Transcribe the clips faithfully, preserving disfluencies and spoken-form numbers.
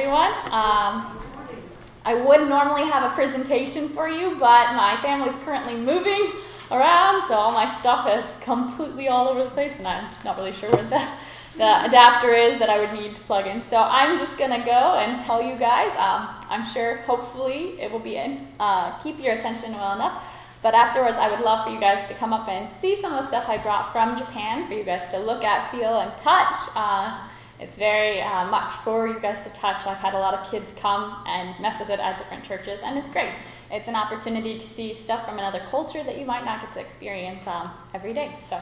everyone. Um, I would normally have a presentation for you, but my family's currently moving around, so all my stuff is completely all over the place, and I'm not really sure where the, the adapter is that I would need to plug in. So I'm just going to go and tell you guys. Um, I'm sure, hopefully, it will be in. Uh, keep your attention well enough. But afterwards, I would love for you guys to come up and see some of the stuff I brought from Japan for you guys to look at, feel, and touch. Uh, it's very uh, much for you guys to touch. I've had a lot of kids come and mess with it at different churches, and it's great. It's an opportunity to see stuff from another culture that you might not get to experience um, every day. So,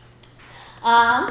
um,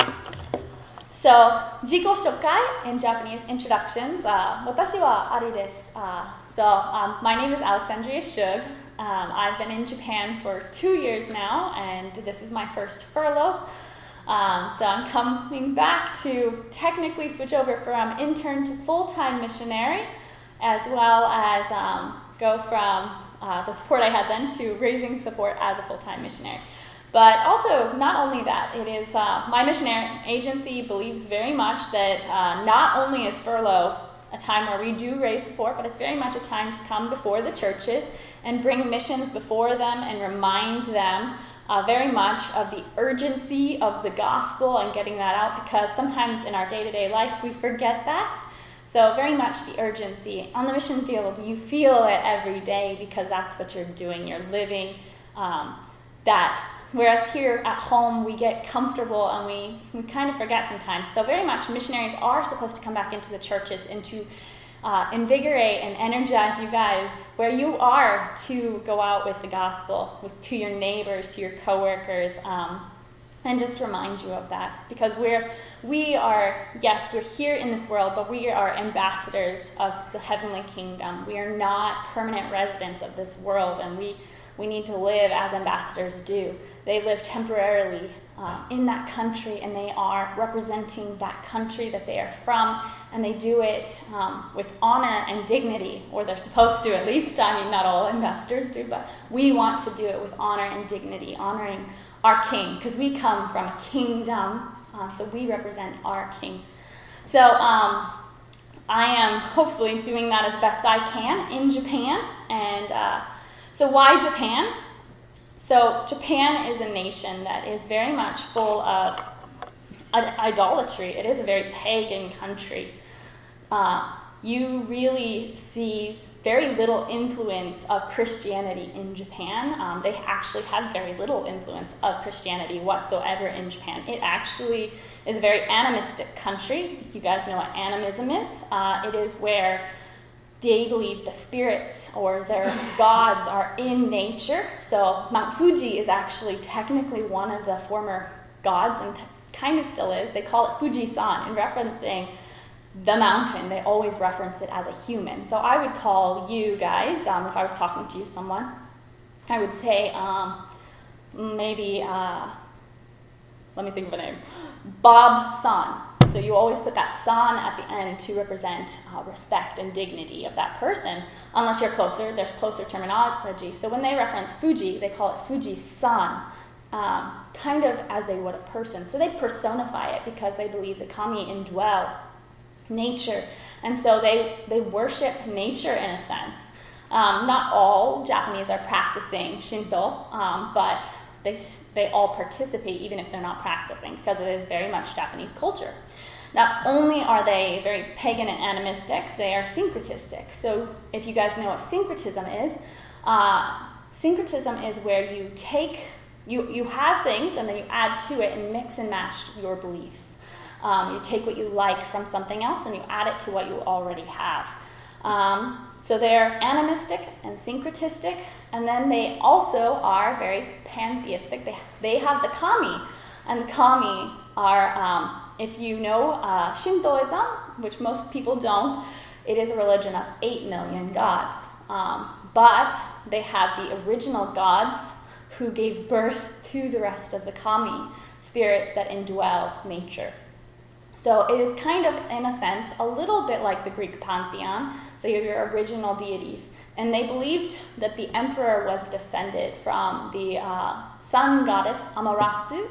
so, 自己紹介 in Japanese, introductions. Uh, 私はアリです。Uh, so, um, my name is Alexandria Shug. Um, I've been in Japan for two years now, and this is my first furlough. Um, so I'm coming back to technically switch over from intern to full-time missionary, as well as um, go from uh, the support I had then to raising support as a full-time missionary. But also, not only that, it is uh, my missionary agency believes very much that uh, not only is furlough a time where we do raise support, but it's very much a time to come before the churches and bring missions before them and remind them uh, very much of the urgency of the gospel and getting that out, because sometimes in our day-to-day life we forget that. So very much the urgency. On the mission field, you feel it every day because that's what you're doing. You're living um, that. Whereas here at home, we get comfortable and we, we kind of forget sometimes. So very much missionaries are supposed to come back into the churches and to uh, invigorate and energize you guys where you are to go out with the gospel, with, to your neighbors, to your coworkers, um, and just remind you of that. Because we're, we are, yes, we're here in this world, but we are ambassadors of the heavenly kingdom. We are not permanent residents of this world, and we We need to live as ambassadors do. They live temporarily uh, in that country, and they are representing that country that they are from, and they do it um, with honor and dignity, or they're supposed to at least. I mean, not all ambassadors do, but we want to do it with honor and dignity, honoring our king, because we come from a kingdom, uh, so we represent our king. So um, I am hopefully doing that as best I can in Japan, and uh, So why Japan? So Japan is a nation that is very much full of idolatry. It is a very pagan country. Uh, you really see very little influence of Christianity in Japan. Um, they actually have very little influence of Christianity whatsoever in Japan. It actually is a very animistic country. You guys know what animism is. Uh, it is where they believe the spirits or their gods are in nature. So Mount Fuji is actually technically one of the former gods, and kind of still is. They call it Fuji-san, in referencing the mountain. They always reference it as a human. So I would call you guys, um, if I was talking to you, someone, I would say um, maybe, uh, let me think of a name, Bob-san. So you always put that san at the end to represent uh, respect and dignity of that person. Unless you're closer, there's closer terminology. So when they reference Fuji, they call it Fuji-san, um, kind of as they would a person. So they personify it because they believe the kami indwell nature. And so they, they worship nature in a sense. Um, not all Japanese are practicing Shinto, um, but they, they all participate even if they're not practicing, because it is very much Japanese culture. Not only are they very pagan and animistic, they are syncretistic. So if you guys know what syncretism is, uh, syncretism is where you take, you, you have things and then you add to it and mix and match your beliefs. Um, you take what you like from something else and you add it to what you already have. Um, so they're animistic and syncretistic, and then they also are very pantheistic. They, they have the kami, and the kami are, um, if you know uh, Shintoism, which most people don't, it is a religion of eight million gods. Um, but they have the original gods who gave birth to the rest of the kami, spirits that indwell nature. So it is kind of, in a sense, a little bit like the Greek pantheon. So you have your original deities. And they believed that the emperor was descended from the uh, sun goddess Amaterasu.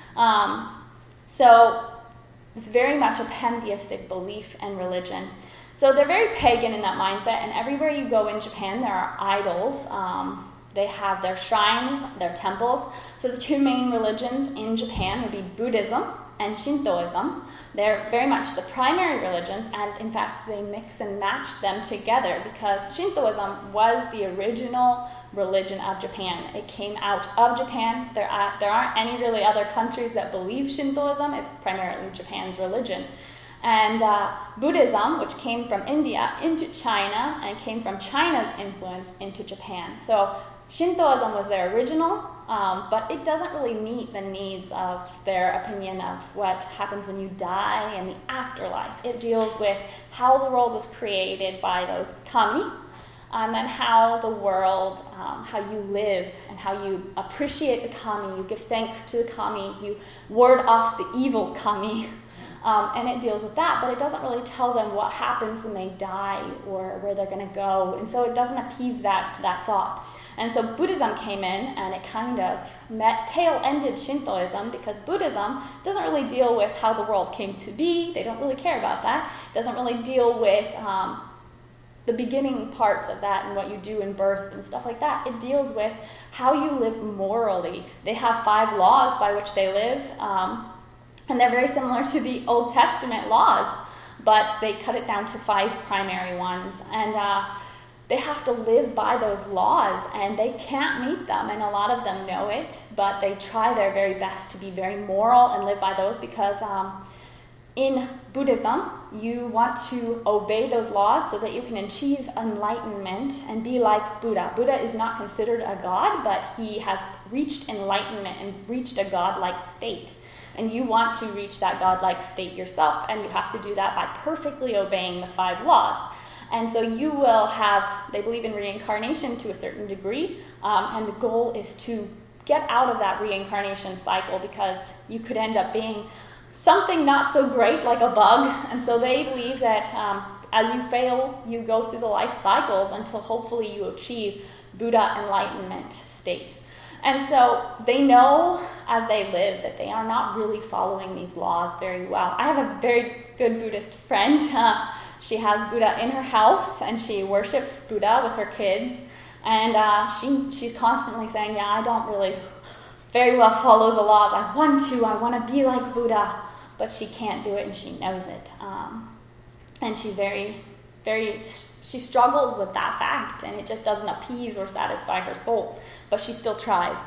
Um, so it's very much a pantheistic belief and religion. So they're very pagan in that mindset, and everywhere you go in Japan, there are idols. Um, they have their shrines, their temples. So the two main religions in Japan would be Buddhism and Shintoism. They're very much the primary religions, and in fact, they mix and match them together because Shintoism was the original religion of Japan. It came out of Japan. There, are, there aren't any really other countries that believe Shintoism. It's primarily Japan's religion. And uh, Buddhism, which came from India into China, and came from China's influence into Japan. So Shintoism was their original, um, but it doesn't really meet the needs of their opinion of what happens when you die and the afterlife. It deals with how the world was created by those kami, and then how the world, um, how you live and how you appreciate the kami, you give thanks to the kami, you ward off the evil kami. Um, and it deals with that, but it doesn't really tell them what happens when they die or where they're going to go. And so it doesn't appease that, that thought. And so Buddhism came in, and it kind of met, tail-ended Shintoism, because Buddhism doesn't really deal with how the world came to be. They don't really care about that. It doesn't really deal with um, the beginning parts of that and what you do in birth and stuff like that. It deals with how you live morally. They have five laws by which they live. Um, And they're very similar to the Old Testament laws, but they cut it down to five primary ones. And uh, they have to live by those laws, and they can't meet them. And a lot of them know it, but they try their very best to be very moral and live by those because um, in Buddhism, you want to obey those laws so that you can achieve enlightenment and be like Buddha. Buddha is not considered a god, but he has reached enlightenment and reached a godlike state. And you want to reach that godlike state yourself, and you have to do that by perfectly obeying the five laws. And so you will have, they believe in reincarnation to a certain degree, um, and the goal is to get out of that reincarnation cycle because you could end up being something not so great like a bug. And so they believe that um, as you fail, you go through the life cycles until hopefully you achieve Buddha enlightenment state. And so they know as they live that they are not really following these laws very well. I have a very good Buddhist friend. Uh, she has Buddha in her house, and she worships Buddha with her kids. And uh, she she's constantly saying, yeah, I don't really very well follow the laws. I want to. I want to be like Buddha. But she can't do it, and she knows it. Um, and she very, very... She struggles with that fact, and it just doesn't appease or satisfy her soul, but she still tries.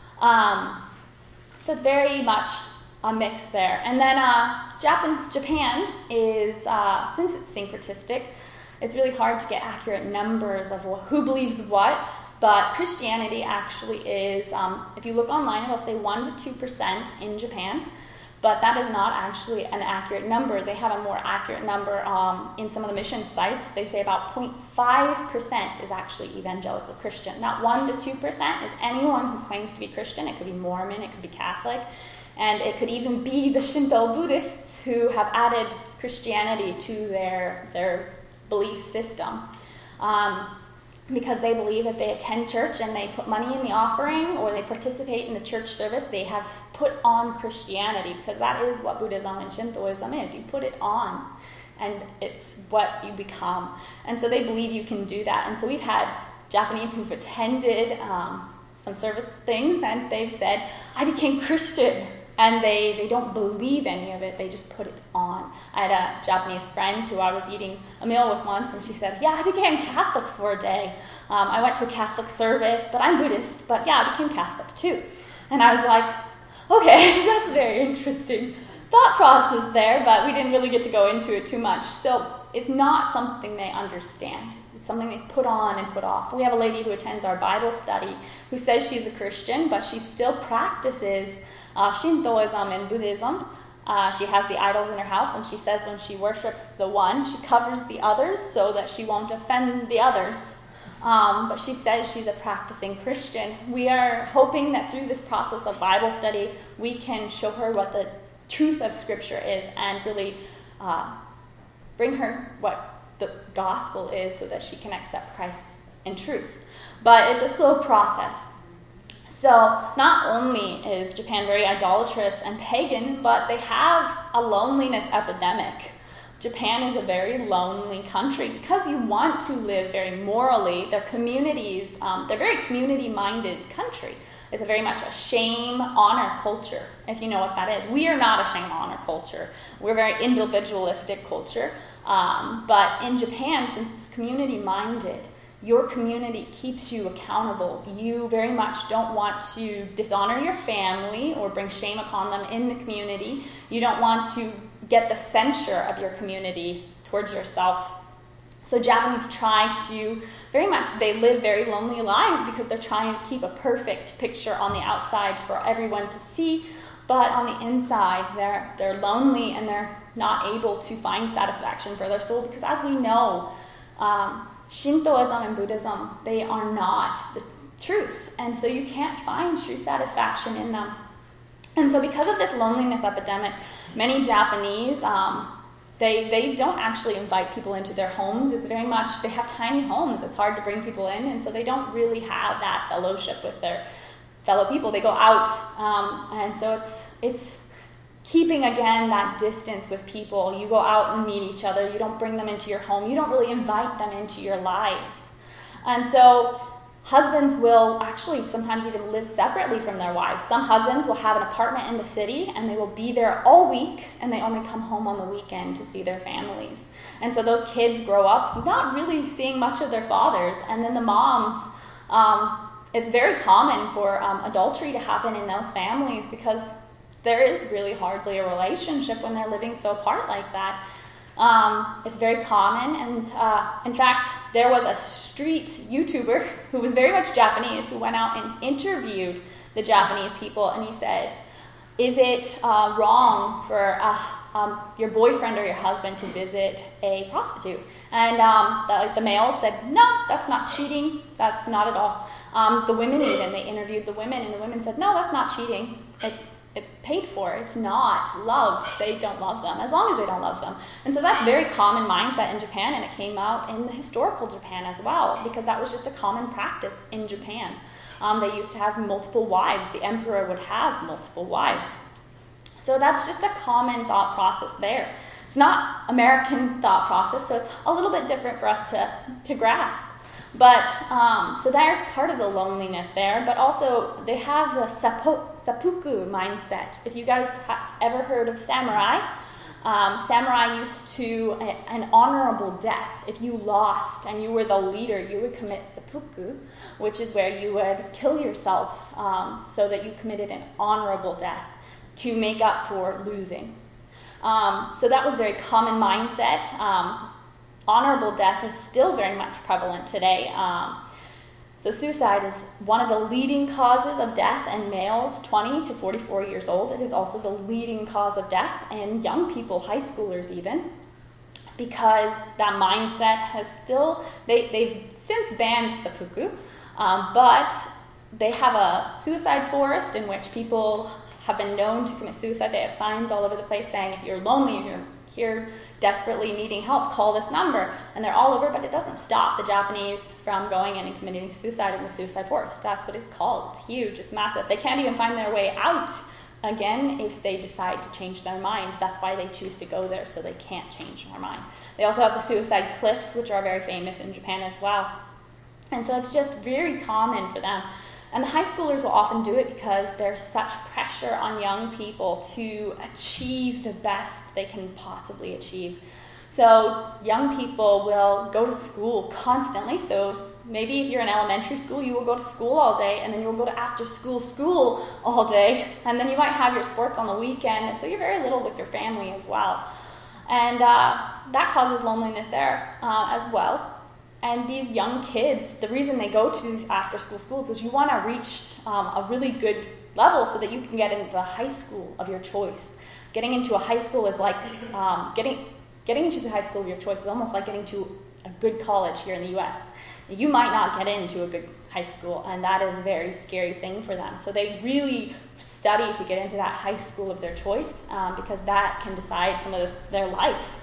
Um, so it's very much a mix there. And then uh, Japan, Japan is, uh, since it's syncretistic, it's really hard to get accurate numbers of who believes what, but Christianity actually is, um, if you look online, it'll say one to two percent in Japan. But that is not actually an accurate number. They have a more accurate number um, in some of the mission sites. They say about zero point five percent is actually evangelical Christian. Not one to two percent is anyone who claims to be Christian. It could be Mormon, it could be Catholic, and it could even be the Shinto Buddhists who have added Christianity to their, their belief system. Um, because they believe if they attend church and they put money in the offering or they participate in the church service, they have put on Christianity, because that is what Buddhism and Shintoism is. You put it on, and it's what you become. And so they believe you can do that. And so we've had Japanese who've attended um, some service things, and they've said, I became Christian. And they, they don't believe any of it, they just put it on. I had a Japanese friend who I was eating a meal with once, and she said, yeah, I became Catholic for a day. Um, I went to a Catholic service, but I'm Buddhist, but yeah, I became Catholic too. And I was like, okay, that's very interesting thought process there, but we didn't really get to go into it too much. So it's not something they understand. It's something they put on and put off. We have a lady who attends our Bible study who says she's a Christian, but she still practices Uh, Shintoism and Buddhism. Uh, she has the idols in her house, and she says when she worships the one, she covers the others so that she won't offend the others. Um, but she says she's a practicing Christian. We are hoping that through this process of Bible study, we can show her what the truth of Scripture is and really uh, bring her what the gospel is so that she can accept Christ in truth. But it's a slow process. So not only is Japan very idolatrous and pagan, but they have a loneliness epidemic. Japan is a very lonely country because you want to live very morally. Their communities, um, they're very community-minded country. It's a very much a shame-honor culture, if you know what that is. We are not a shame-honor culture. We're a very individualistic culture. Um, but in Japan, since it's community-minded, your community keeps you accountable. You very much don't want to dishonor your family or bring shame upon them in the community. You don't want to get the censure of your community towards yourself. So Japanese try to, very much, they live very lonely lives because they're trying to keep a perfect picture on the outside for everyone to see, but on the inside, they're, they're lonely and they're not able to find satisfaction for their soul because, as we know, um, Shintoism and Buddhism, they are not the truth, and so you can't find true satisfaction in them. And so because of this loneliness epidemic, many Japanese, um, They, they don't actually invite people into their homes. It's very much, they have tiny homes. It's hard to bring people in, and so they don't really have that fellowship with their fellow people. They go out, um, and so it's it's keeping, again, that distance with people. You go out and meet each other. You don't bring them into your home. You don't really invite them into your lives. And so husbands will actually sometimes even live separately from their wives. Some husbands will have an apartment in the city and they will be there all week and they only come home on the weekend to see their families. And so those kids grow up not really seeing much of their fathers. And then the moms, um, it's very common for um, adultery to happen in those families because there is really hardly a relationship when they're living so apart like that. Um, it's very common, and uh, in fact, there was a street YouTuber who was very much Japanese who went out and interviewed the Japanese people, and he said, is it uh, wrong for uh, um, your boyfriend or your husband to visit a prostitute? And um, the, the males said, no, that's not cheating, that's not at all. Um, the women even, they interviewed the women, and the women said, no, that's not cheating, it's It's paid for. It's not love. They don't love them, as long as they don't love them. And so that's a very common mindset in Japan, and it came out in the historical Japan as well, because that was just a common practice in Japan. Um, they used to have multiple wives. The emperor would have multiple wives. So that's just a common thought process there. It's not American thought process, so it's a little bit different for us to, to grasp. But, um, so there's part of the loneliness there, but also they have the seppu, seppuku mindset. If you guys have ever heard of samurai, um, samurai used to, a, an honorable death. If you lost and you were the leader, you would commit seppuku, which is where you would kill yourself um, so that you committed an honorable death to make up for losing. Um, so that was a very common mindset. Um, Honorable death is still very much prevalent today. Um, so suicide is one of the leading causes of death in males twenty to forty-four years old. It is also the leading cause of death in young people, high schoolers even, because that mindset has still, they, they've since banned seppuku, um, but they have a suicide forest in which people have been known to commit suicide. They have signs all over the place saying, if you're lonely, if you're here desperately needing help, call this number. And they're all over, but it doesn't stop the Japanese from going in and committing suicide in the suicide forest. That's what it's called. It's huge. It's massive. They can't even find their way out again if they decide to change their mind. That's why they choose to go there, so they can't change their mind. They also have the suicide cliffs, which are very famous in Japan as well. And so it's just very common for them. And the high schoolers will often do it because there's such pressure on young people to achieve the best they can possibly achieve. So young people will go to school constantly. So maybe if you're in elementary school, you will go to school all day, and then you will go to after school school all day, and then you might have your sports on the weekend, and so you're very little with your family as well. And uh, that causes loneliness there uh, as well. And these young kids, the reason they go to these after-school schools is you want to reach um, a really good level so that you can get into the high school of your choice. Getting into a high school is like, um, getting, getting into the high school of your choice is almost like getting to a good college here in the U S. You might not get into a good high school, and that is a very scary thing for them. So they really study to get into that high school of their choice um, because that can decide some of the, their life.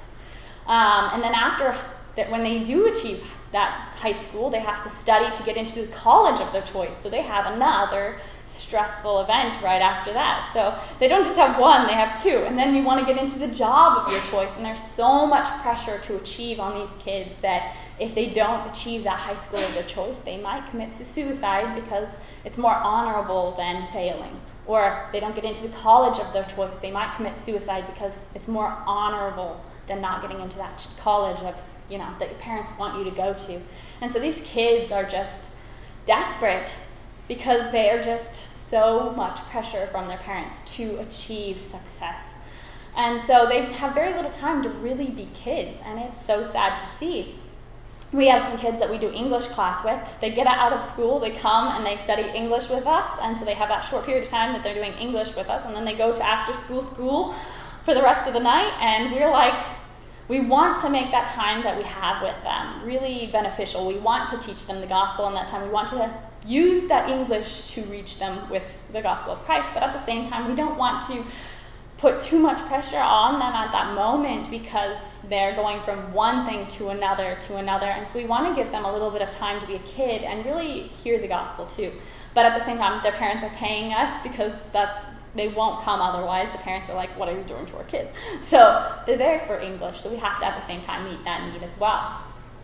Um, and then after that, when they do achieve that high school, they have to study to get into the college of their choice. So they have another stressful event right after that. So they don't just have one, they have two. And then you want to get into the job of your choice, and there's so much pressure to achieve on these kids that if they don't achieve that high school of their choice, they might commit suicide because it's more honorable than failing. Or they don't get into the college of their choice, they might commit suicide because it's more honorable than not getting into that college of, you know, that your parents want you to go to. And so these kids are just desperate because they are just so much pressure from their parents to achieve success. And so they have very little time to really be kids, and it's so sad to see. We have some kids that we do English class with. They get out of school, they come and they study English with us, and so they have that short period of time that they're doing English with us, and then they go to after school school for the rest of the night, and we're like, we want to make that time that we have with them really beneficial. We want to teach them the gospel in that time. We want to use that English to reach them with the gospel of Christ, but at the same time, we don't want to put too much pressure on them at that moment because they're going from one thing to another to another. And so we want to give them a little bit of time to be a kid and really hear the gospel too. But at the same time, their parents are paying us because that's they won't come otherwise. The parents are like, what are you doing to our kids? So they're there for English, so we have to at the same time meet that need as well.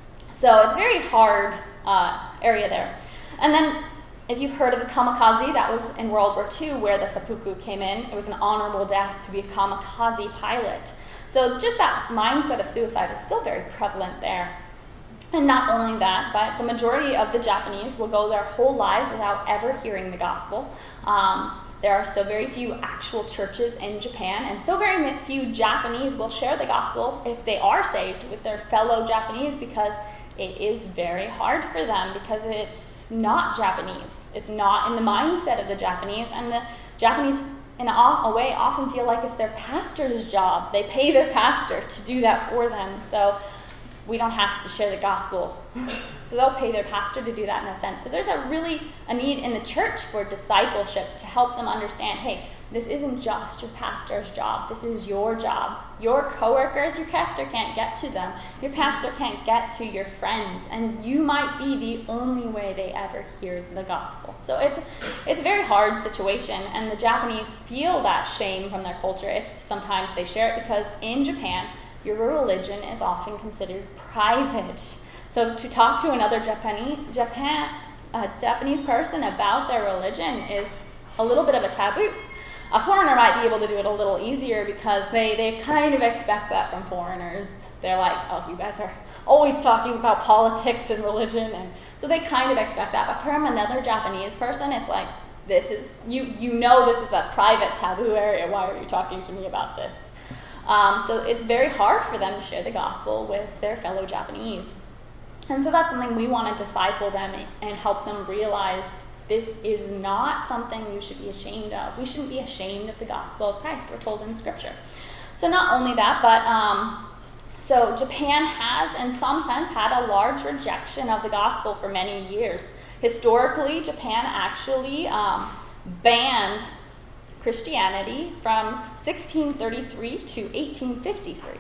So it's a very hard uh, area there. And then if you've heard of the kamikaze, that was in World War Two where the seppuku came in. It was an honorable death to be a kamikaze pilot. So just that mindset of suicide is still very prevalent there. And not only that, but the majority of the Japanese will go their whole lives without ever hearing the gospel. Um, there are so very few actual churches in Japan, and so very few Japanese will share the gospel if they are saved with their fellow Japanese, because it is very hard for them because it's not Japanese. It's not in the mindset of the Japanese, and the Japanese in a, a way often feel like it's their pastor's job. They pay their pastor to do that for them, so we don't have to share the gospel. So they'll pay their pastor to do that in a sense. So there's a really a need in the church for discipleship to help them understand, hey, this isn't just your pastor's job. This is your job. Your coworkers, your pastor can't get to them. Your pastor can't get to your friends. And you might be the only way they ever hear the gospel. So it's, it's a very hard situation. And the Japanese feel that shame from their culture if sometimes they share it, because in Japan, your religion is often considered private. So to talk to another Japanese, Japan, a Japanese person about their religion is a little bit of a taboo. A foreigner might be able to do it a little easier because they, they kind of expect that from foreigners. They're like, oh, you guys are always talking about politics and religion, and so they kind of expect that. But from another Japanese person, it's like, this is, you, you know this is a private taboo area. Why are you talking to me about this? Um, so it's very hard for them to share the gospel with their fellow Japanese. And so that's something we want to disciple them and help them realize this is not something you should be ashamed of. We shouldn't be ashamed of the gospel of Christ. We're told in Scripture. So not only that, but um, so Japan has, in some sense, had a large rejection of the gospel for many years. Historically, Japan actually um, banned Christianity from sixteen thirty-three to eighteen fifty-three.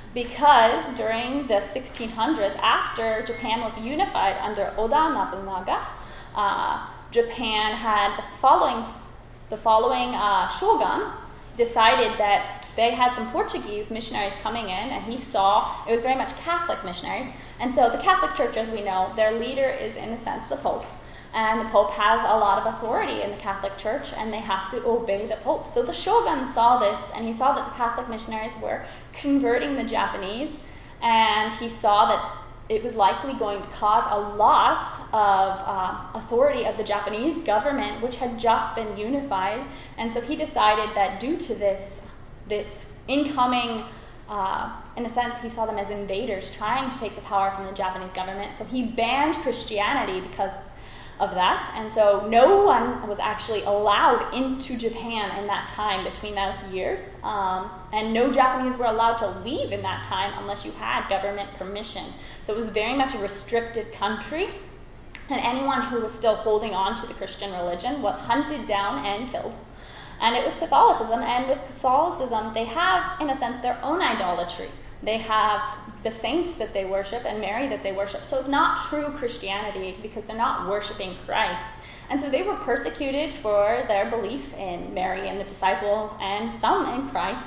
Because during the sixteen hundreds, after Japan was unified under Oda Nobunaga, uh, Japan had the following, the following uh, shogun decided that they had some Portuguese missionaries coming in, and he saw it was very much Catholic missionaries. And so the Catholic Church, as we know, their leader is, in a sense, the Pope. And the Pope has a lot of authority in the Catholic Church, and they have to obey the Pope. So the shogun saw this, and he saw that the Catholic missionaries were converting the Japanese, and he saw that it was likely going to cause a loss of uh, authority of the Japanese government, which had just been unified. And so he decided that due to this, this incoming, uh, in a sense, he saw them as invaders trying to take the power from the Japanese government. So he banned Christianity because of that, and so no one was actually allowed into Japan in that time between those years, um, and no Japanese were allowed to leave in that time unless you had government permission. So it was very much a restricted country, and anyone who was still holding on to the Christian religion was hunted down and killed. And it was Catholicism, and with Catholicism, they have, in a sense, their own idolatry. They have the saints that they worship and Mary that they worship. So it's not true Christianity because they're not worshiping Christ. And so they were persecuted for their belief in Mary and the disciples and some in Christ.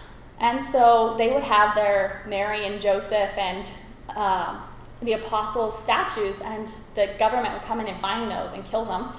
And so they would have their Mary and Joseph and uh, the apostles' statues, and the government would come in and find those and kill them.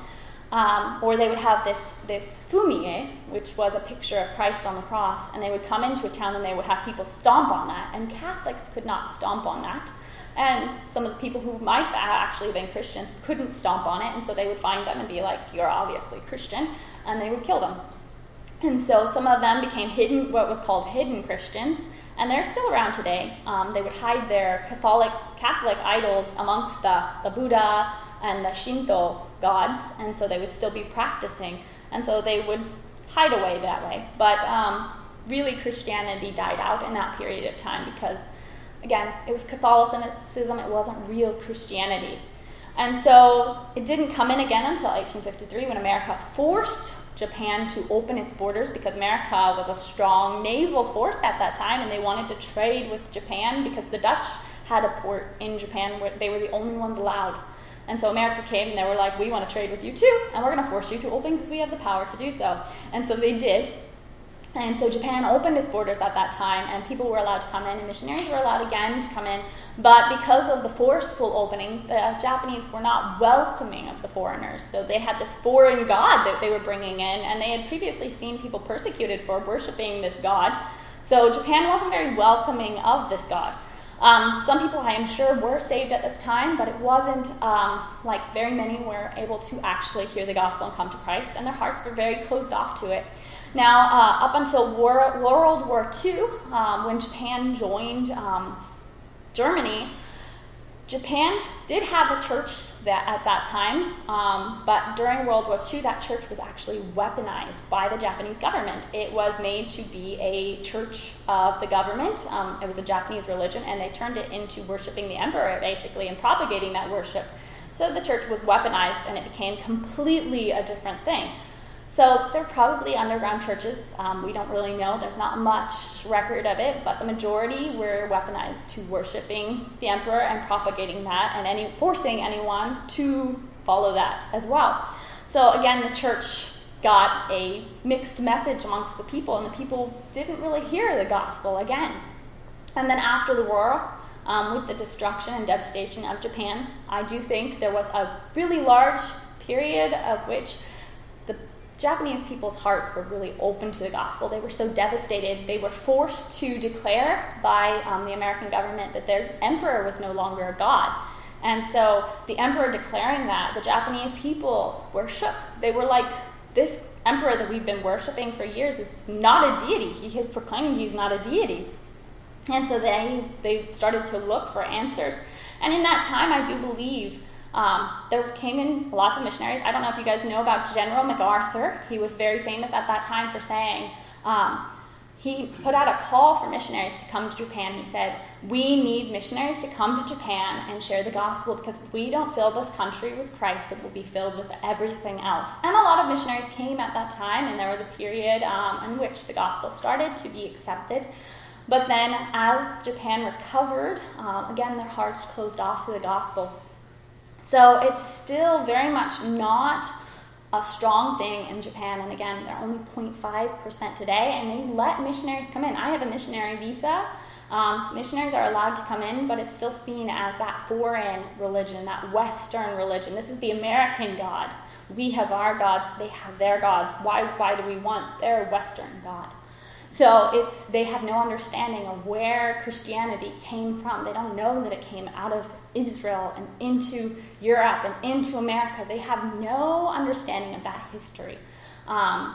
Um, or they would have this, this fumie, which was a picture of Christ on the cross, and they would come into a town and they would have people stomp on that, and Catholics could not stomp on that. And some of the people who might have actually been Christians couldn't stomp on it, and so they would find them and be like, you're obviously Christian, and they would kill them. And so some of them became hidden, what was called hidden Christians, and they're still around today. Um, they would hide their Catholic Catholic idols amongst the, the Buddha and the Shinto gods, and so they would still be practicing, and so they would hide away that way. But um, really Christianity died out in that period of time because, again, it was Catholicism, it wasn't real Christianity. And so it didn't come in again until eighteen fifty-three when America forced Japan to open its borders, because America was a strong naval force at that time and they wanted to trade with Japan because the Dutch had a port in Japan where they were the only ones allowed. And so America came and they were like, we want to trade with you too, and we're going to force you to open because we have the power to do so. And so they did. And so Japan opened its borders at that time, and people were allowed to come in, and missionaries were allowed again to come in. But because of the forceful opening, the Japanese were not welcoming of the foreigners. So they had this foreign god that they were bringing in, and they had previously seen people persecuted for worshiping this god. So Japan wasn't very welcoming of this god. Um, some people, I am sure, were saved at this time, but it wasn't um, like very many were able to actually hear the gospel and come to Christ, and their hearts were very closed off to it. Now, uh, up until War, World War Two, um, when Japan joined um, Germany, Japan did have a church that at that time, um, but during World War Two, that church was actually weaponized by the Japanese government. It was made to be a church of the government. Um, it was a Japanese religion, and they turned it into worshiping the emperor, basically, and propagating that worship. So the church was weaponized, and it became completely a different thing. So they're probably underground churches. Um, we don't really know. There's not much record of it, but the majority were weaponized to worshiping the emperor and propagating that, and any forcing anyone to follow that as well. So again, the church got a mixed message amongst the people, and the people didn't really hear the gospel again. And then after the war, um, with the destruction and devastation of Japan, I do think there was a really large period of which the Japanese people's hearts were really open to the gospel. They were so devastated. They were forced to declare by um, the American government that their emperor was no longer a god. And so the emperor declaring that, the Japanese people were shook. They were like, this emperor that we've been worshiping for years is not a deity. He has proclaimed he's not a deity. And so they, they started to look for answers. And in that time, I do believe Um, there came in lots of missionaries. I don't know if you guys know about General MacArthur. He was very famous at that time for saying, um, he put out a call for missionaries to come to Japan. He said, we need missionaries to come to Japan and share the gospel, because if we don't fill this country with Christ, it will be filled with everything else. And a lot of missionaries came at that time, and there was a period um, in which the gospel started to be accepted. But then as Japan recovered, um, again, their hearts closed off to the gospel. So it's still very much not a strong thing in Japan. And again, they're only zero point five percent today, and they let missionaries come in. I have a missionary visa. Um, missionaries are allowed to come in, but it's still seen as that foreign religion, that Western religion. This is the American God. We have our gods, they have their gods. Why, why do we want their Western God? So it's, they have no understanding of where Christianity came from. They don't know that it came out of Israel and into Europe and into America. They have no understanding of that history. Um,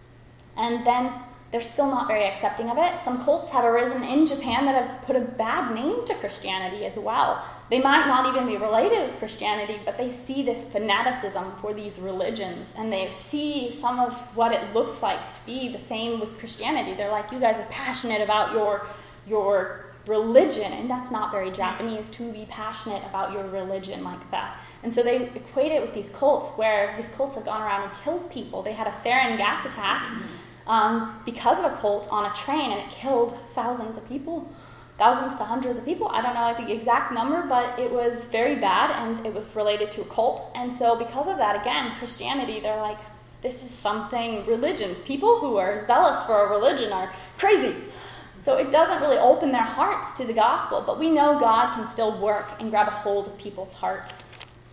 and then they're still not very accepting of it. Some cults have arisen in Japan that have put a bad name to Christianity as well. They might not even be related to Christianity, but they see this fanaticism for these religions, and they see some of what it looks like to be the same with Christianity. They're like, you guys are passionate about your, your religion, and that's not very Japanese, to be passionate about your religion like that. And so they equate it with these cults, where these cults have gone around and killed people. They had a sarin gas attack Um, because of a cult on a train, and it killed thousands of people. thousands to hundreds of people. I don't know the exact number, but it was very bad, and it was related to a cult. And so because of that, again, Christianity, they're like, this is something religion. People who are zealous for a religion are crazy. So it doesn't really open their hearts to the gospel, but we know God can still work and grab a hold of people's hearts.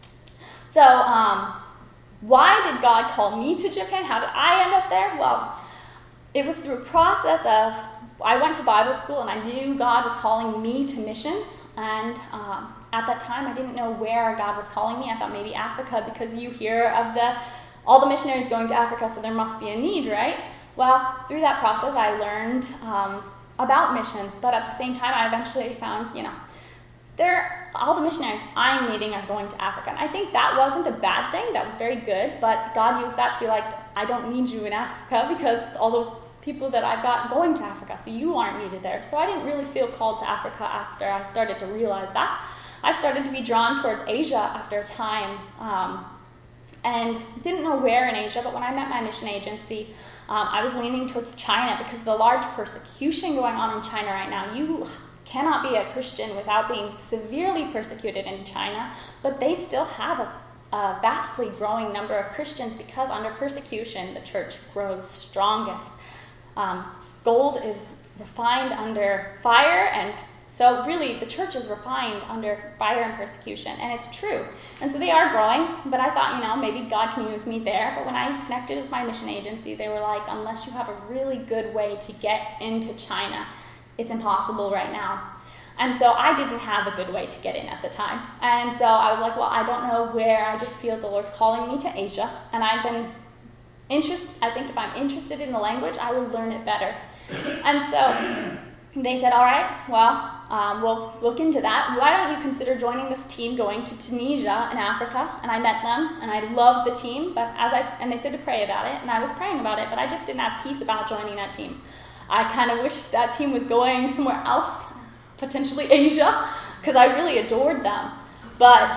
So um, why did God call me to Japan? How did I end up there? Well, it was through a process of, I went to Bible school and I knew God was calling me to missions. And um, at that time, I didn't know where God was calling me. I thought maybe Africa, because you hear of the all the missionaries going to Africa, so there must be a need, right? Well, through that process, I learned um, about missions, but at the same time, I eventually found, you know, there, all the missionaries I'm meeting are going to Africa. And I think that wasn't a bad thing. That was very good, but God used that to be like, I don't need you in Africa because all the people that I've got going to Africa, so you aren't needed there. So I didn't really feel called to Africa after I started to realize that. I started to be drawn towards Asia after a time, um, and didn't know where in Asia, but when I met my mission agency, um, I was leaning towards China because of the large persecution going on in China right now. You cannot be a Christian without being severely persecuted in China, but they still have a, a vastly growing number of Christians because under persecution, the church grows strongest. Um, gold is refined under fire, and so really the church is refined under fire and persecution, and it's true. And so they are growing, but I thought, you know, maybe God can use me there. But when I connected with my mission agency, they were like, unless you have a really good way to get into China, it's impossible right now. And so I didn't have a good way to get in at the time. And so I was like, well, I don't know where. I just feel the Lord's calling me to Asia, and I've been interested. I think if I'm interested in the language, I will learn it better. And so they said, all right, well, um, we'll look into that. Why don't you consider joining this team going to Tunisia in Africa? And I met them, and I loved the team, but as I, and they said to pray about it, and I was praying about it, but I just didn't have peace about joining that team. I kind of wished that team was going somewhere else, potentially Asia, because I really adored them. But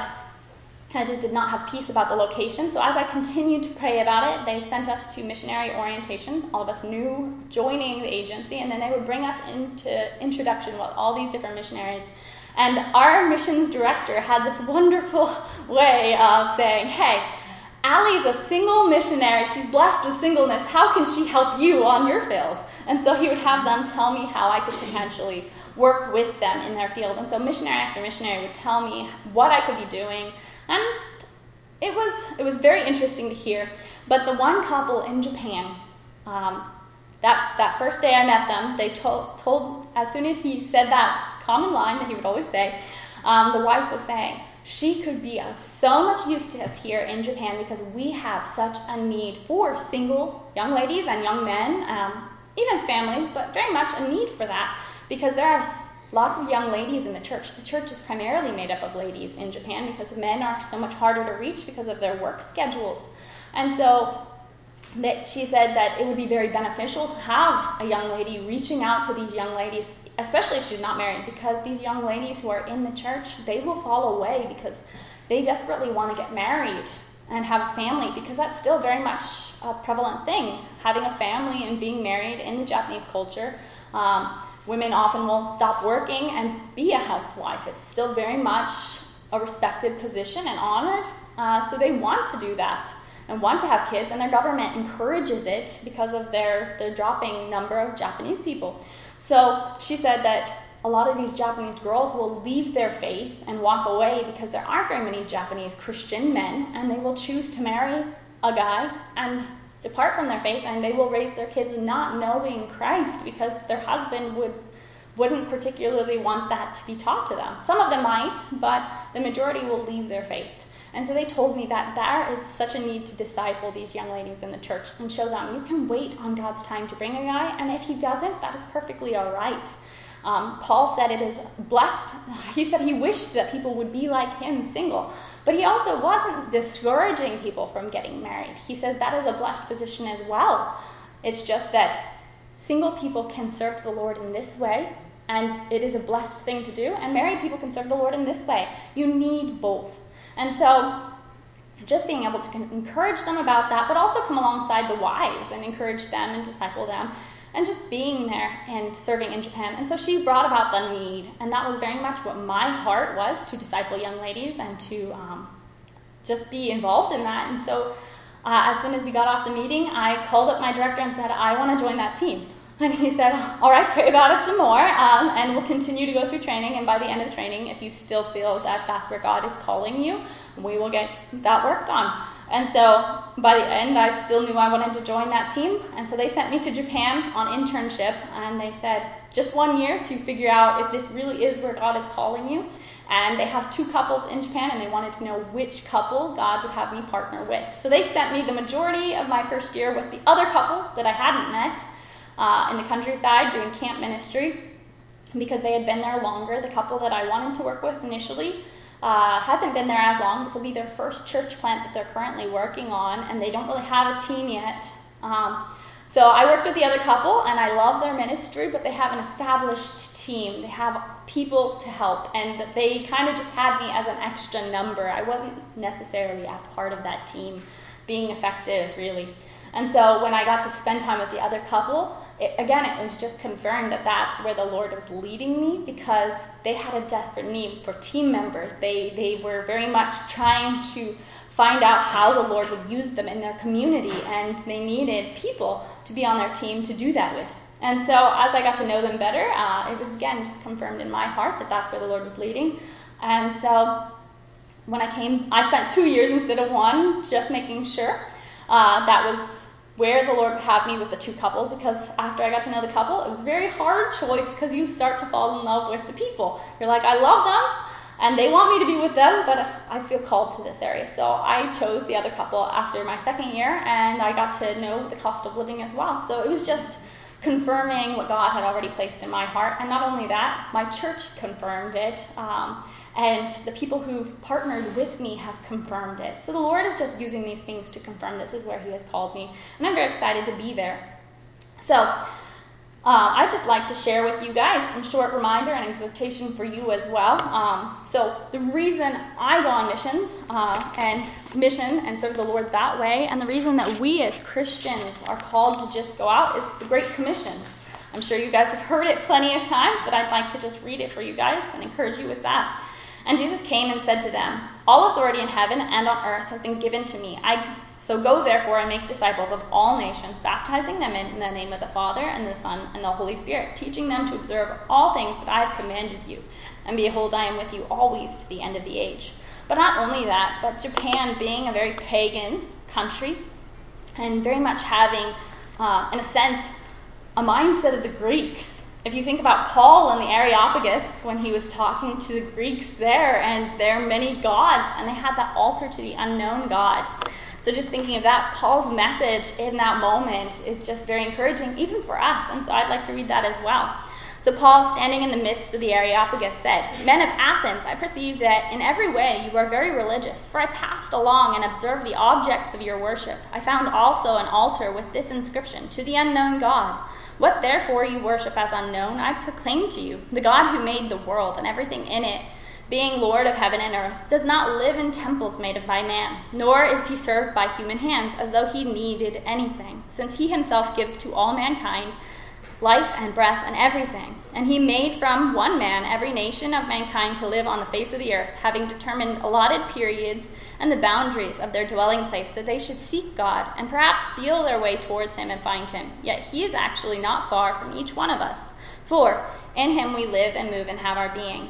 I just did not have peace about the location. So as I continued to pray about it, they sent us to missionary orientation, all of us new joining the agency, and then they would bring us into introduction with all these different missionaries. And our missions director had this wonderful way of saying, hey, Allie's a single missionary. She's blessed with singleness. How can she help you on your field? And so he would have them tell me how I could potentially work with them in their field. And so missionary after missionary would tell me what I could be doing. And it was it was very interesting to hear. But the one couple in Japan, um, that, that first day I met them, they told, told, as soon as he said that common line that he would always say, um, the wife was saying, she could be of so much use to us here in Japan because we have such a need for single young ladies and young men, um, even families, but very much a need for that because there are lots of young ladies in the church. The church is primarily made up of ladies in Japan because men are so much harder to reach because of their work schedules. And so that she said that it would be very beneficial to have a young lady reaching out to these young ladies, especially if she's not married, because these young ladies who are in the church, they will fall away because they desperately want to get married and have a family, because that's still very much a prevalent thing, having a family and being married in the Japanese culture. Um, women often will stop working and be a housewife. It's still very much a respected position and honored, uh, so they want to do that and want to have kids, and their government encourages it because of their, their dropping number of Japanese people. So she said that a lot of these Japanese girls will leave their faith and walk away because there aren't very many Japanese Christian men, and they will choose to marry a guy and depart from their faith, and they will raise their kids not knowing Christ because their husband would, wouldn't particularly want that to be taught to them. Some of them might, but the majority will leave their faith. And so they told me that there is such a need to disciple these young ladies in the church and show them you can wait on God's time to bring a guy, and if he doesn't, that is perfectly all right. Um, Paul said it is blessed. He said he wished that people would be like him, single. But he also wasn't discouraging people from getting married. He says that is a blessed position as well. It's just that single people can serve the Lord in this way, and it is a blessed thing to do, and married people can serve the Lord in this way. You need both. And so just being able to encourage them about that, but also come alongside the wives and encourage them and disciple them. and just being there and serving in Japan. And so she brought about the need, and that was very much what my heart was, to disciple young ladies and to um, just be involved in that. And so uh, as soon as we got off the meeting, I called up my director and said, I want to join that team. And he said, all right, pray about it some more, um, and we'll continue to go through training, and by the end of the training, if you still feel that that's where God is calling you, we will get that worked on. And so by the end, I still knew I wanted to join that team, and so they sent me to Japan on internship, and they said, just one year to figure out if this really is where God is calling you. And they have two couples in Japan, and they wanted to know which couple God would have me partner with. So they sent me the majority of my first year with the other couple that I hadn't met, Uh, in the countryside doing camp ministry, because they had been there longer. The couple that I wanted to work with initially uh, hasn't been there as long. This will be their first church plant that they're currently working on, and they don't really have a team yet. Um, so I worked with the other couple, and I love their ministry, but they have an established team. They have people to help, and they kind of just had me as an extra number. I wasn't necessarily a part of that team being effective, really. And so when I got to spend time with the other couple, it, again, it was just confirmed that that's where the Lord was leading me, because they had a desperate need for team members. They, they were very much trying to find out how the Lord would use them in their community, and they needed people to be on their team to do that with. And so as I got to know them better, uh, it was, again, just confirmed in my heart that that's where the Lord was leading. And so when I came, I spent two years instead of one, just making sure Uh, that was where the Lord would have me with the two couples, because after I got to know the couple, it was a very hard choice, because you start to fall in love with the people. You're like, I love them, and they want me to be with them, but I feel called to this area. So I chose the other couple after my second year, and I got to know the cost of living as well. So it was just confirming what God had already placed in my heart. And not only that, my church confirmed it. Um, And the people who've partnered with me have confirmed it. So the Lord is just using these things to confirm this is where he has called me. And I'm very excited to be there. So uh, I'd just like to share with you guys some short reminder and exhortation for you as well. Um, so the reason I go on missions uh, and mission and serve the Lord that way, and the reason that we as Christians are called to just go out, is the Great Commission. I'm sure you guys have heard it plenty of times, but I'd like to just read it for you guys and encourage you with that. And Jesus came and said to them, all authority in heaven and on earth has been given to me. I, so go therefore and make disciples of all nations, baptizing them in, in the name of the Father and the Son and the Holy Spirit, teaching them to observe all things that I have commanded you. And behold, I am with you always to the end of the age. But not only that, but Japan being a very pagan country, and very much having, uh, in a sense, a mindset of the Greeks. If you think about Paul in the Areopagus, when he was talking to the Greeks there, and there are many gods, and they had that altar to the unknown God. So just thinking of that, Paul's message in that moment is just very encouraging, even for us. And so I'd like to read that as well. So Paul, standing in the midst of the Areopagus, said, Men of Athens, I perceive that in every way you are very religious, for I passed along and observed the objects of your worship. I found also an altar with this inscription, To the unknown God. What therefore you worship as unknown, I proclaim to you, the God who made the world and everything in it, being Lord of heaven and earth, does not live in temples made of by man, nor is he served by human hands, as though he needed anything, since he himself gives to all mankind life and breath and everything. And he made from one man every nation of mankind to live on the face of the earth, having determined allotted periods and the boundaries of their dwelling place, that they should seek God and perhaps feel their way towards him and find him. Yet he is actually not far from each one of us. For in him we live and move and have our being.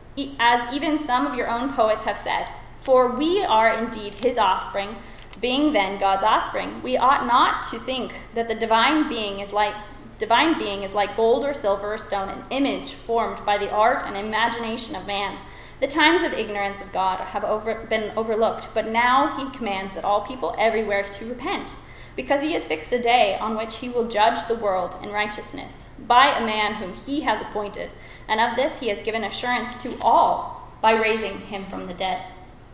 As even some of your own poets have said, for we are indeed his offspring, being then God's offspring. We ought not to think that the divine being is like divine being is like gold or silver or stone, an image formed by the art and imagination of man. The times of ignorance of God have over, been overlooked, but now he commands that all people everywhere to repent, because he has fixed a day on which he will judge the world in righteousness, by a man whom he has appointed. And of this he has given assurance to all by raising him from the dead.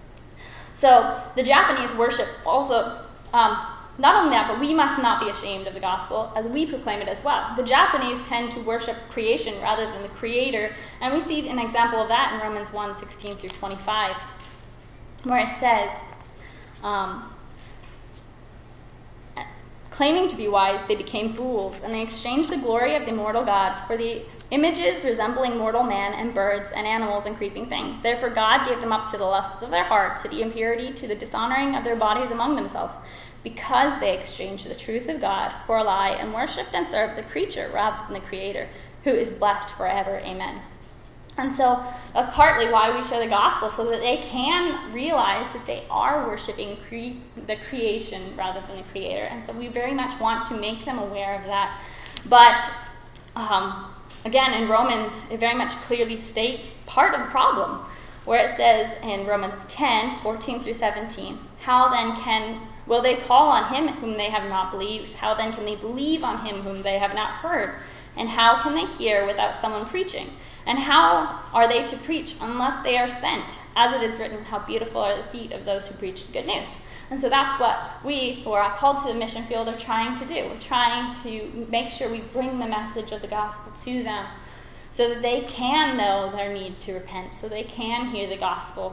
So the Japanese worship also, um, not only that, but we must not be ashamed of the gospel as we proclaim it as well. The Japanese tend to worship creation rather than the creator, and we see an example of that in Romans one, sixteen through twenty-five, where it says, um, Claiming to be wise, they became fools, and they exchanged the glory of the immortal God for the images resembling mortal man and birds and animals and creeping things. Therefore God gave them up to the lusts of their hearts, to the impurity, to the dishonoring of their bodies among themselves, because they exchanged the truth of God for a lie and worshipped and served the creature rather than the Creator, who is blessed forever. Amen. And so that's partly why we share the gospel, so that they can realize that they are worshiping cre- the creation rather than the Creator. And so we very much want to make them aware of that. But um, again, in Romans, it very much clearly states part of the problem, where it says in Romans ten, fourteen through seventeen, how then can, will they call on him whom they have not believed? How then can they believe on him whom they have not heard? And how can they hear without someone preaching? And how are they to preach unless they are sent? As it is written, how beautiful are the feet of those who preach the good news. And so that's what we, who are called to the mission field, are trying to do. We're trying to make sure we bring the message of the gospel to them so that they can know their need to repent, so they can hear the gospel.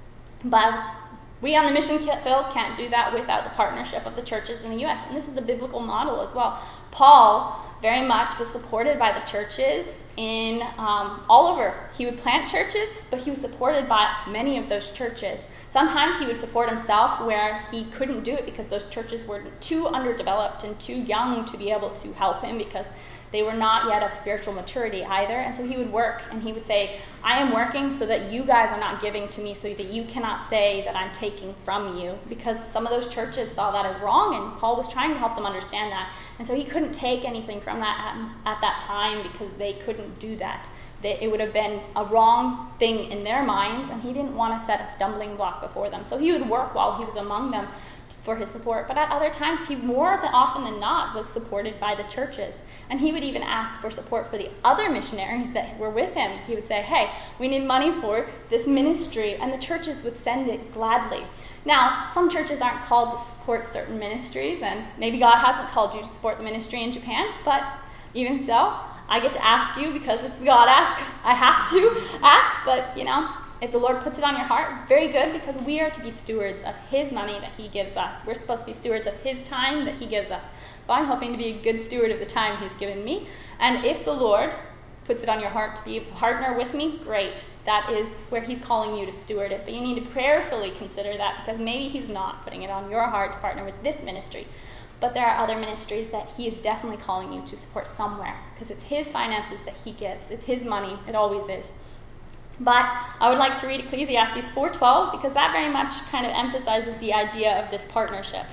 But we on the mission field can't do that without the partnership of the churches in the U S. And this is the biblical model as well. Paul very much was supported by the churches in um, all over. He would plant churches, but he was supported by many of those churches. Sometimes he would support himself where he couldn't do it because those churches were too underdeveloped and too young to be able to help him, because they were not yet of spiritual maturity either. And so he would work, and he would say, I am working so that you guys are not giving to me, so that you cannot say that I'm taking from you, because some of those churches saw that as wrong, and Paul was trying to help them understand that. And so he couldn't take anything from that at, at that time, because they couldn't do that. They, it would have been a wrong thing in their minds, and he didn't want to set a stumbling block before them. So he would work while he was among them for his support. But at other times, he more than often than not was supported by the churches. And he would even ask for support for the other missionaries that were with him. He would say, hey, we need money for this ministry, and the churches would send it gladly. Now, some churches aren't called to support certain ministries, and maybe God hasn't called you to support the ministry in Japan, but even so, I get to ask you because it's God ask. I have to ask, but, you know, if the Lord puts it on your heart, very good, because we are to be stewards of his money that he gives us. We're supposed to be stewards of his time that he gives us. So I'm hoping to be a good steward of the time he's given me. And if the Lord puts it on your heart to be a partner with me, great. That is where he's calling you to steward it. But you need to prayerfully consider that, because maybe he's not putting it on your heart to partner with this ministry. But there are other ministries that he is definitely calling you to support somewhere, because it's his finances that he gives. It's his money. It always is. But I would like to read Ecclesiastes four twelve, because that very much kind of emphasizes the idea of this partnership.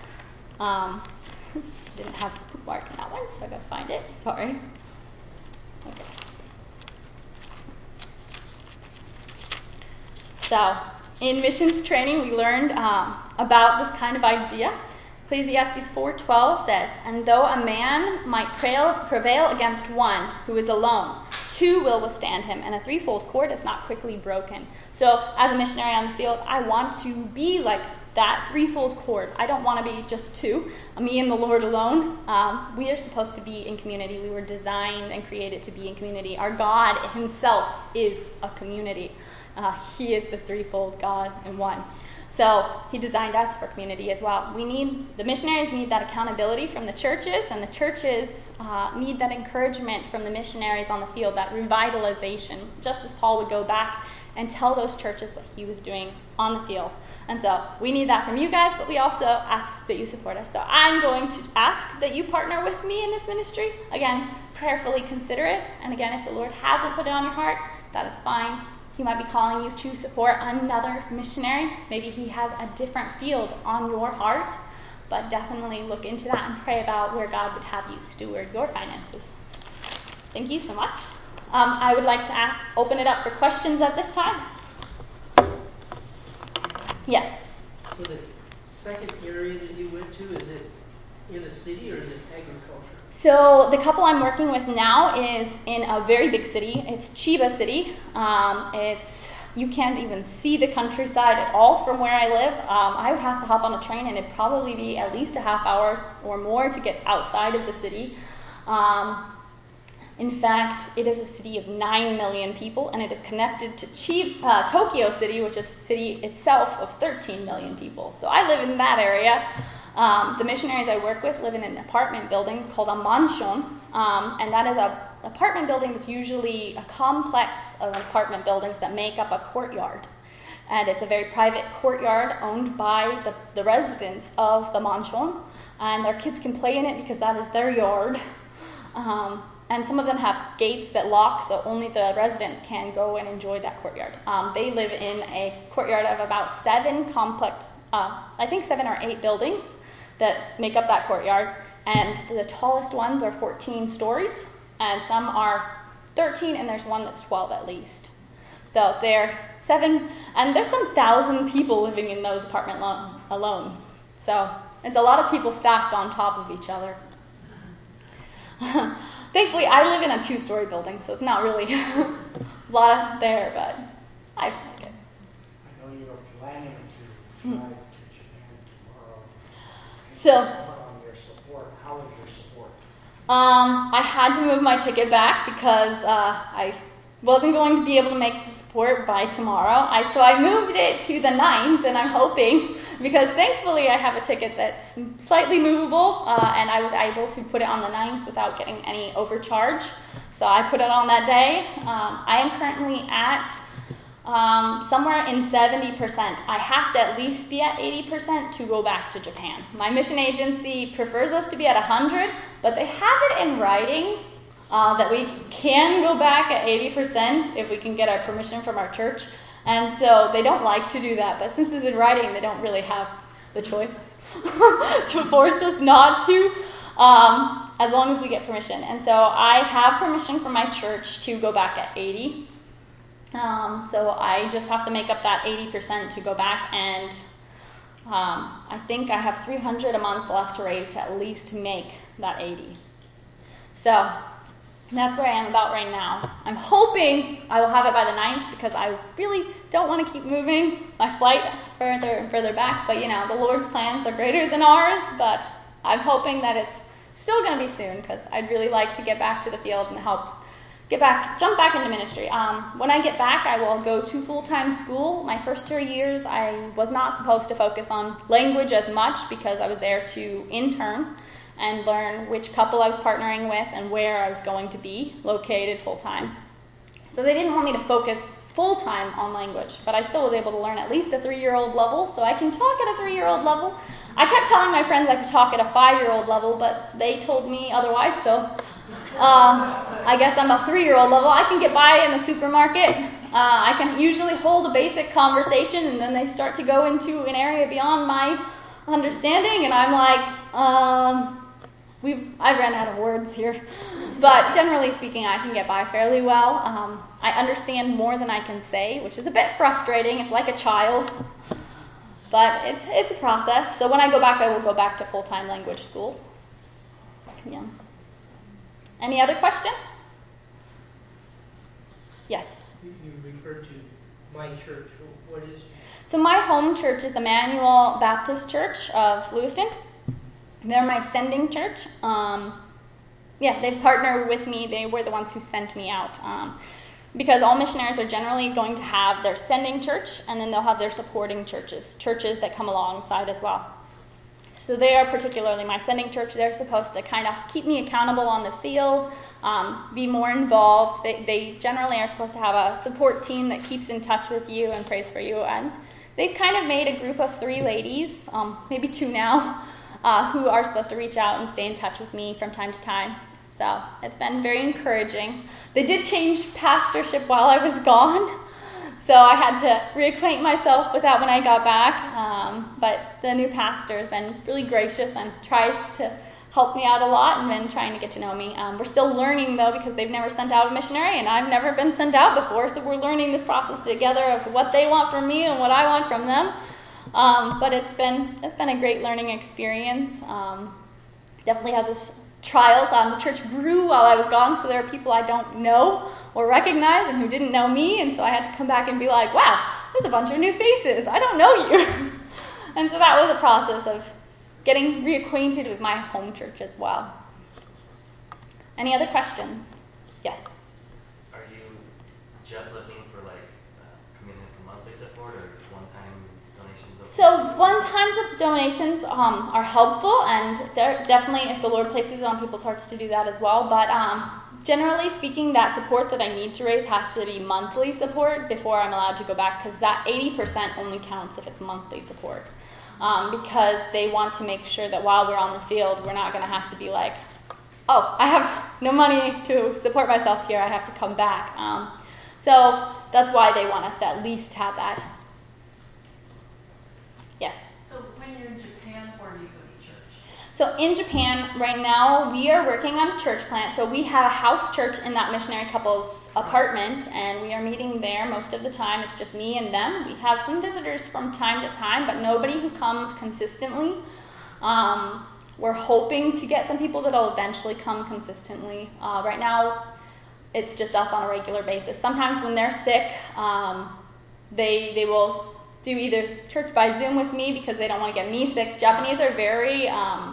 Um, didn't have a bookmark in that one, so I've got to find it. Sorry. Okay. So, in missions training, we learned um, about this kind of idea. Ecclesiastes four twelve says, and though a man might prevail against one who is alone, two will withstand him, and a threefold cord is not quickly broken. So, as a missionary on the field, I want to be like that threefold cord. I don't want to be just two, me and the Lord alone. Um, we are supposed to be in community. We were designed and created to be in community. Our God himself is a community. Uh, he is the threefold God in one. So he designed us for community as well. We need, the missionaries need that accountability from the churches, and the churches uh, need that encouragement from the missionaries on the field, that revitalization, just as Paul would go back and tell those churches what he was doing on the field. And so we need that from you guys, but we also ask that you support us. So I'm going to ask that you partner with me in this ministry. Again, prayerfully consider it. And again, if the Lord hasn't put it on your heart, that is fine. He might be calling you to support another missionary. Maybe he has a different field on your heart, but definitely look into that and pray about where God would have you steward your finances. Thank you so much. Um, I would like to ask, open it up for questions at this time. Yes? So this second area that you went to, is it in a city or is it agriculture? So the couple I'm working with now is in a very big city. It's Chiba City. Um, it's you can't even see the countryside at all from where I live. Um, I would have to hop on a train, and it'd probably be at least a half hour or more to get outside of the city. Um, in fact, it is a city of nine million people, and it is connected to Chiba, uh, Tokyo City, which is a city itself of thirteen million people. So I live in that area. Um, the missionaries I work with live in an apartment building called a mansion, um, and that is a apartment building that's usually a complex of apartment buildings that make up a courtyard. And it's a very private courtyard owned by the, the residents of the mansion, and their kids can play in it because that is their yard. Um, and some of them have gates that lock, so only the residents can go and enjoy that courtyard. Um, they live in a courtyard of about seven complex, uh, I think seven or eight buildings that make up that courtyard, and the tallest ones are fourteen stories, and some are thirteen, and there's one that's twelve at least. So they're seven, and there's some thousand people living in those apartments lo- alone. So it's a lot of people stacked on top of each other. Thankfully, I live in a two-story building, so it's not really a lot there, but I like it. I know you are planning to fly Hmm. to Japan tomorrow. So, On your support, how is your support? um, I had to move my ticket back because uh, I wasn't going to be able to make the support by tomorrow. I so I moved it to the ninth, and I'm hoping, because thankfully I have a ticket that's slightly movable, uh, and I was able to put it on the ninth without getting any overcharge. So I put it on that day. Um, I am currently at um, somewhere in seventy percent. I have to at least be at eighty percent to go back to Japan. My mission agency prefers us to be at one hundred, but they have it in writing Uh, that we can go back at eighty percent if we can get our permission from our church. And so they don't like to do that, but since it's in writing, they don't really have the choice to force us not to, um, as long as we get permission. And so I have permission from my church to go back at eighty. Um, so I just have to make up that eighty percent to go back, and um, I think I have three hundred a month left to raise to at least make that eighty. So that's where I am about right now. I'm hoping I will have it by the ninth because I really don't want to keep moving my flight further and further back. But, you know, the Lord's plans are greater than ours. But I'm hoping that it's still going to be soon because I'd really like to get back to the field and help get back, jump back into ministry. Um, when I get back, I will go to full-time school. My first two years, I was not supposed to focus on language as much because I was there to intern and learn which couple I was partnering with and where I was going to be located full-time. So they didn't want me to focus full-time on language, but I still was able to learn at least a three-year-old level, so I can talk at a three-year-old level. I kept telling my friends I could talk at a five-year-old level, but they told me otherwise, so um, I guess I'm a three-year-old level. I can get by in the supermarket. Uh, I can usually hold a basic conversation, and then they start to go into an area beyond my understanding, and I'm like, um... We've, I've ran out of words here, but generally speaking, I can get by fairly well. Um, I understand more than I can say, which is a bit frustrating. It's like a child, but it's it's a process. So when I go back, I will go back to full-time language school. Yeah. Any other questions? Yes. You, you referred to my church. What is? So my home church is Emmanuel Baptist Church of Lewiston. They're my sending church. Um, yeah, they partner with me. They were the ones who sent me out. Um, because all missionaries are generally going to have their sending church, and then they'll have their supporting churches, churches that come alongside as well. So they are particularly my sending church. They're supposed to kind of keep me accountable on the field, um, be more involved. They, they generally are supposed to have a support team that keeps in touch with you and prays for you. And they've kind of made a group of three ladies, um, maybe two now, Uh, who are supposed to reach out and stay in touch with me from time to time. So it's been very encouraging. They did change pastorship while I was gone, so I had to reacquaint myself with that when I got back. Um, but the new pastor has been really gracious and tries to help me out a lot and been trying to get to know me. Um, we're still learning, though, because they've never sent out a missionary, and I've never been sent out before, so we're learning this process together of what they want from me and what I want from them. Um, but it's been it's been a great learning experience. Um, definitely has its trials. Um, the church grew while I was gone, so there are people I don't know or recognize and who didn't know me, and so I had to come back and be like, wow, there's a bunch of new faces. I don't know you. And so that was a process of getting reacquainted with my home church as well. Any other questions? Yes? Are you just looking for like uh, commitment for monthly support or one-time donations? Of So one-time donations um, are helpful, and they're definitely, if the Lord places it on people's hearts, to do that as well. But um, generally speaking, that support that I need to raise has to be monthly support before I'm allowed to go back, because that eighty percent only counts if it's monthly support. Um, because they want to make sure that while we're on the field, we're not going to have to be like, oh, I have no money to support myself here, I have to come back. Um, so that's why they want us to at least have that. Yes? So when you're in Japan, where do you go to church? So in Japan, right now, we are working on a church plant. So we have a house church in that missionary couple's apartment, and we are meeting there most of the time. It's just me and them. We have some visitors from time to time, but nobody who comes consistently. Um, we're hoping to get some people that will eventually come consistently. Uh, right now, it's just us on a regular basis. Sometimes when they're sick, um, they they will do either church by Zoom with me because they don't want to get me sick. Japanese are very um,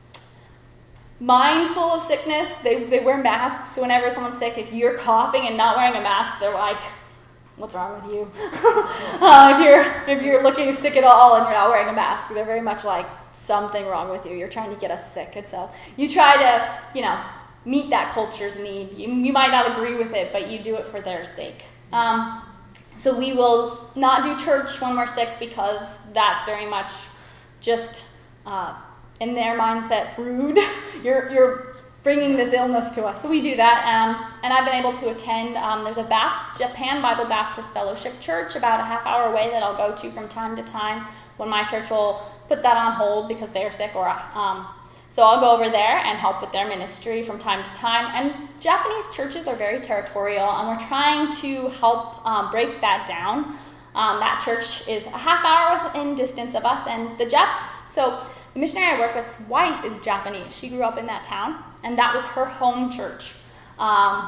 mindful of sickness. They they wear masks. So whenever someone's sick, if you're coughing and not wearing a mask, they're like, "What's wrong with you?" uh, if you're if you're looking sick at all and you're not wearing a mask, they're very much like, "Something wrong with you. You're trying to get us sick." And so you try to, you know, meet that culture's need. You, you might not agree with it, but you do it for their sake. Um, So we will not do church when we're sick because that's very much just, uh, in their mindset, rude. you're you're bringing this illness to us. So we do that. Um, and I've been able to attend. Um, there's a Bap- Japan Bible Baptist Fellowship Church about a half hour away that I'll go to from time to time when my church will put that on hold because they're sick. Or um, So I'll go over there and help with their ministry from time to time. And Japanese churches are very territorial, and we're trying to help um, break that down. Um, that church is a half hour in distance of us, and the Jap. So the missionary I work with's wife is Japanese. She grew up in that town, and that was her home church. Um,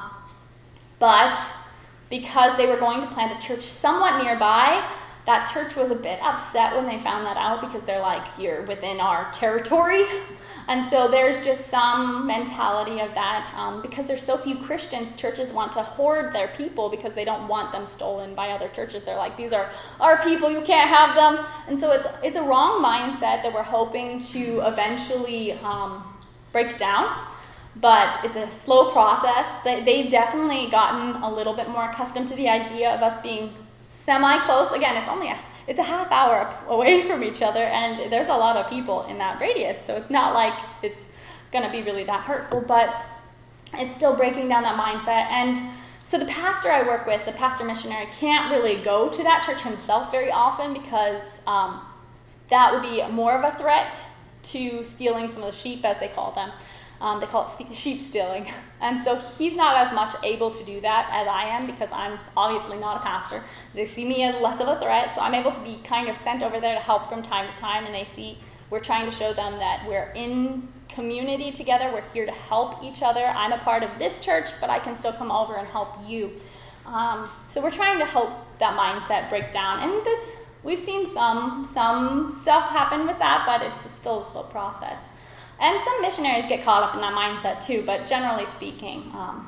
but because they were going to plant a church somewhat nearby, that church was a bit upset when they found that out because they're like, you're within our territory. And so there's just some mentality of that. Um, because there's so few Christians, churches want to hoard their people because they don't want them stolen by other churches. They're like, these are our people, you can't have them. And so it's it's a wrong mindset that we're hoping to eventually um, break down. But it's a slow process. They, they've definitely gotten a little bit more accustomed to the idea of us being semi-close. Again, it's only a It's a half hour away from each other, and there's a lot of people in that radius, so it's not like it's going to be really that hurtful, but it's still breaking down that mindset. And so the pastor I work with, the pastor missionary, can't really go to that church himself very often because um, that would be more of a threat to stealing some of the sheep, as they call them. Um, they call it st- sheep stealing. And so he's not as much able to do that as I am because I'm obviously not a pastor. They see me as less of a threat, so I'm able to be kind of sent over there to help from time to time, and they see we're trying to show them that we're in community together. We're here to help each other. I'm a part of this church, but I can still come over and help you. Um, so we're trying to help that mindset break down. And this, we've seen some, some stuff happen with that, but it's still a slow process. And some missionaries get caught up in that mindset too, but generally speaking, um,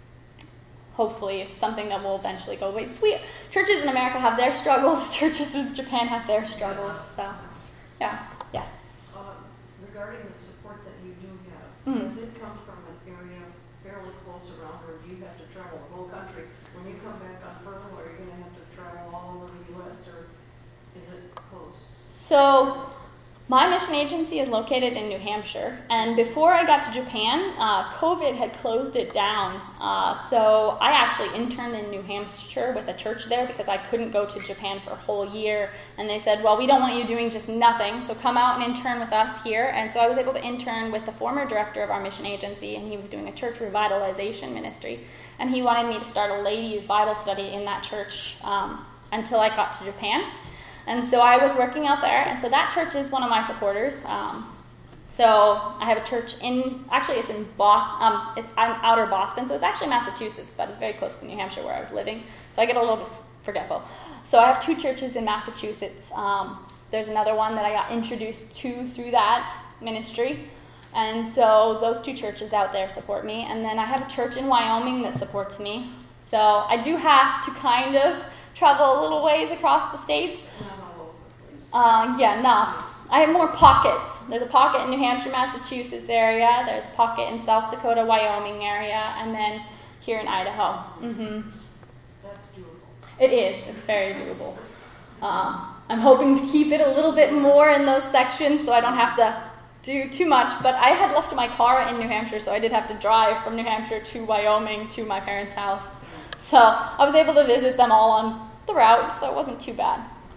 hopefully it's something that will eventually go away. We, churches in America have their struggles, churches in Japan have their struggles, so, yeah, yes. Uh, regarding the support that you do have, Mm. does it come from an area fairly close around, or do you have to travel the whole country? When you come back on furlough, are you going to have to travel all over the U S, or is it close? So, my mission agency is located in New Hampshire, and before I got to Japan, uh, COVID had closed it down. Uh, so I actually interned in New Hampshire with a church there because I couldn't go to Japan for a whole year. And they said, well, we don't want you doing just nothing, so come out and intern with us here. And so I was able to intern with the former director of our mission agency, and he was doing a church revitalization ministry. And he wanted me to start a ladies' Bible study in that church um, until I got to Japan. And so I was working out there, and so that church is one of my supporters. Um, so I have a church in, actually it's in Boston, um, it's I'm outer Boston, so it's actually Massachusetts, but it's very close to New Hampshire where I was living. So I get a little bit forgetful. So I have two churches in Massachusetts. Um, there's another one that I got introduced to through that ministry. And so those two churches out there support me. And then I have a church in Wyoming that supports me. So I do have to kind of travel a little ways across the states. Not all over the place. Uh, yeah, no. I have more pockets. There's a pocket in New Hampshire, Massachusetts area. There's a pocket in South Dakota, Wyoming area, and then here in Idaho. Mm-hmm. That's doable. It is. It's very doable. Um, I'm hoping to keep it a little bit more in those sections so I don't have to do too much. But I had left my car in New Hampshire, so I did have to drive from New Hampshire to Wyoming to my parents' house. So I was able to visit them all on the route, so it wasn't too bad.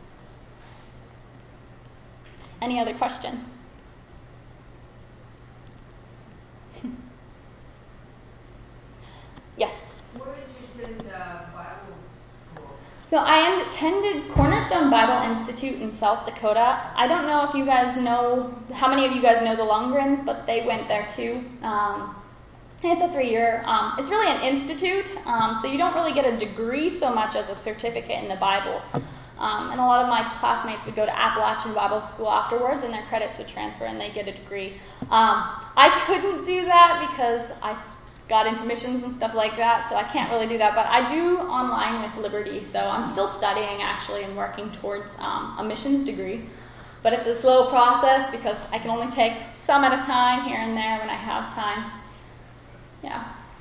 Any other questions? Yes? Where did you attend uh, Bible school? So I attended Cornerstone Bible Institute in South Dakota. I don't know if you guys know, how many of you guys know the Lundgrens, but they went there too. Um, it's a three-year, um, it's really an institute, um, so you don't really get a degree so much as a certificate in the Bible. Um, and a lot of my classmates would go to Appalachian Bible School afterwards, and their credits would transfer, and they get a degree. Um, I couldn't do that because I got into missions and stuff like that, so I can't really do that. But I do online with Liberty, so I'm still studying actually and working towards um, a missions degree. But it's a slow process because I can only take some at a time here and there when I have time. Yeah.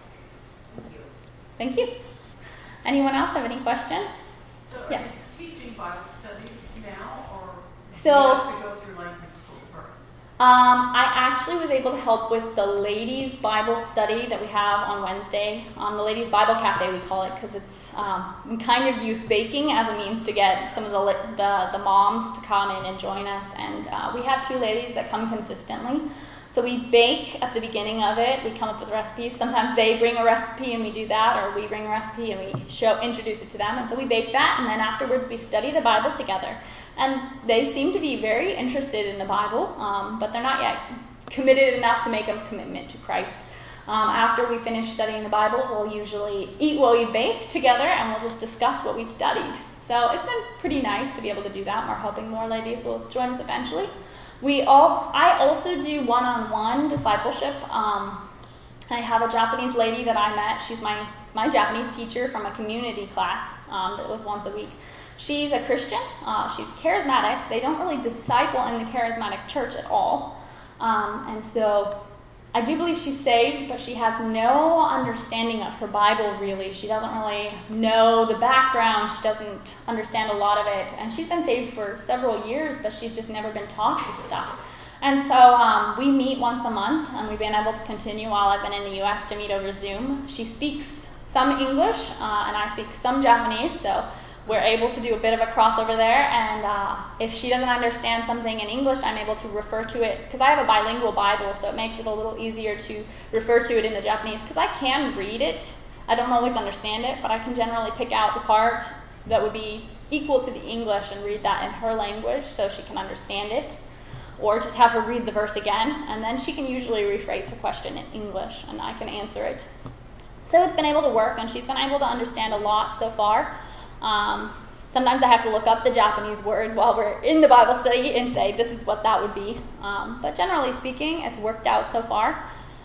Thank you. Anyone else have any questions? So are Yes. you teaching Bible studies now, or So- do you have to go through language school first? Um, I actually was able to help with the ladies' Bible study that we have on Wednesday. Um, the ladies' Bible cafe, we call it, because it's um, we kind of use baking as a means to get some of the li- the, the moms to come in and join us. And uh, we have two ladies that come consistently. So we bake at the beginning of it. We come up with recipes. Sometimes they bring a recipe and we do that, or we bring a recipe and we show introduce it to them. And so we bake that, and then afterwards we study the Bible together. And they seem to be very interested in the Bible, um, but they're not yet committed enough to make a commitment to Christ. Um, after we finish studying the Bible, we'll usually eat while we bake together, and we'll just discuss what we studied. So it's been pretty nice to be able to do that, and we're hoping more ladies will join us eventually. We all, I also do one-on-one discipleship. Um, I have a Japanese lady that I met. She's my, my Japanese teacher from a community class um, that was once a week. She's a Christian. Uh, she's charismatic. They don't really disciple in the charismatic church at all. Um, and so I do believe she's saved, but she has no understanding of her Bible, really. She doesn't really know the background. She doesn't understand a lot of it. And she's been saved for several years, but she's just never been taught this stuff. And so um, we meet once a month, and we've been able to continue while I've been in the U S to meet over Zoom. She speaks some English, uh, and I speak some Japanese, so we're able to do a bit of a crossover there. And uh, if she doesn't understand something in English, I'm able to refer to it, because I have a bilingual Bible, so it makes it a little easier to refer to it in the Japanese, because I can read it. I don't always understand it, but I can generally pick out the part that would be equal to the English and read that in her language so she can understand it. Or just have her read the verse again, and then she can usually rephrase her question in English, and I can answer it. So it's been able to work, and she's been able to understand a lot so far. Um, sometimes I have to look up the Japanese word while we're in the Bible study and say, this is what that would be. Um, but generally speaking, it's worked out so far.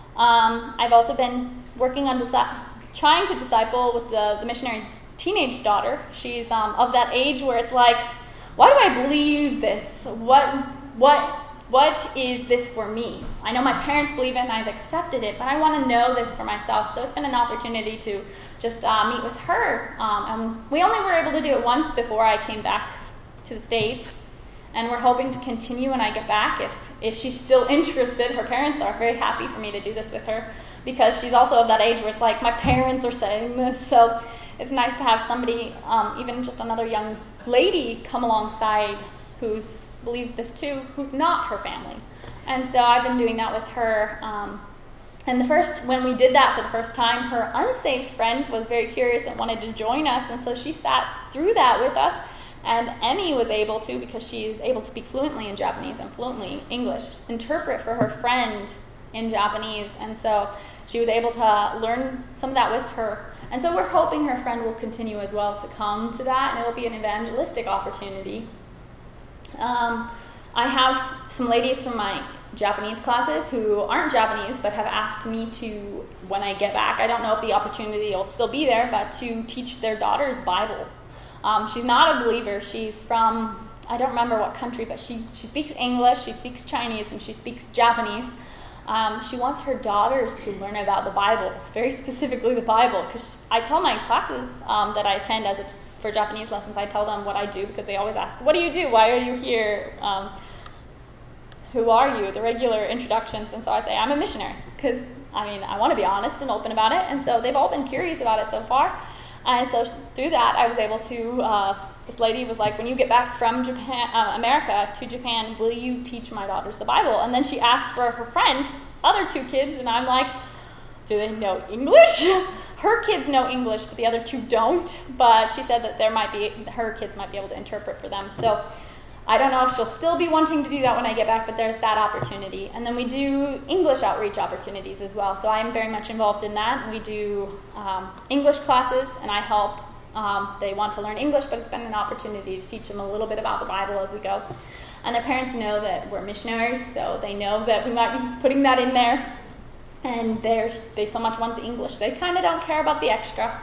Um, I've also been working on disi- trying to disciple with the, the missionary's teenage daughter. She's um, of that age where it's like, why do I believe this? What, what, what is this for me? I know my parents believe it and I've accepted it, but I want to know this for myself. So it's been an opportunity to just uh, meet with her. Um, and we only were able to do it once before I came back to the States. And we're hoping to continue when I get back. If, if she's still interested, her parents are very happy for me to do this with her, because she's also of that age where it's like, my parents are saying this. So it's nice to have somebody, um, even just another young lady, come alongside who's believes this too, who's not her family. And so I've been doing that with her. Um, and the first, when we did that for the first time, her unsaved friend was very curious and wanted to join us, and so she sat through that with us. And Emmy was able to, because she's able to speak fluently in Japanese and fluently English, interpret for her friend in Japanese. And so she was able to learn some of that with her. And so we're hoping her friend will continue as well to come to that, and it'll be an evangelistic opportunity. Um, I have some ladies from my Japanese classes who aren't Japanese but have asked me to, when I get back, I don't know if the opportunity will still be there, but to teach their daughter's Bible. Um, she's not a believer. She's from I don't remember what country, but she, she speaks English, she speaks Chinese, and she speaks Japanese. Um, she wants her daughters to learn about the Bible, very specifically the Bible, because I tell my classes um, that I attend as a, for Japanese lessons, I tell them what I do, because they always ask, what do you do? Why are you here? Um, who are you? The regular introductions. And so I say, I'm a missionary, because, I mean, I want to be honest and open about it. And so they've all been curious about it so far. And so through that, I was able to, uh, this lady was like, when you get back from Japan, uh, America to Japan, will you teach my daughters the Bible? And then she asked for her friend, other two kids, and I'm like, do they know English? Her kids know English, but the other two don't. But she said that there might be, her kids might be able to interpret for them. So I don't know if she'll still be wanting to do that when I get back, but there's that opportunity. And then we do English outreach opportunities as well. So I'm very much involved in that. We do um, English classes, and I help. Um, they want to learn English, but it's been an opportunity to teach them a little bit about the Bible as we go. And their parents know that we're missionaries, so they know that we might be putting that in there. And there's, they so much want the English. They kind of don't care about the extra.